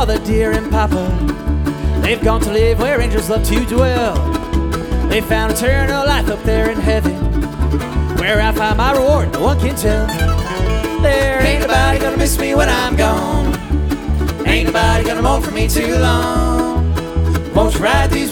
mother dear and papa. They've gone to live where angels love to dwell. They found eternal life up there in heaven, where I find my reward, no one can tell. There ain't nobody gonna miss me when I'm gone. Ain't nobody gonna mourn for me too long. Won't you ride these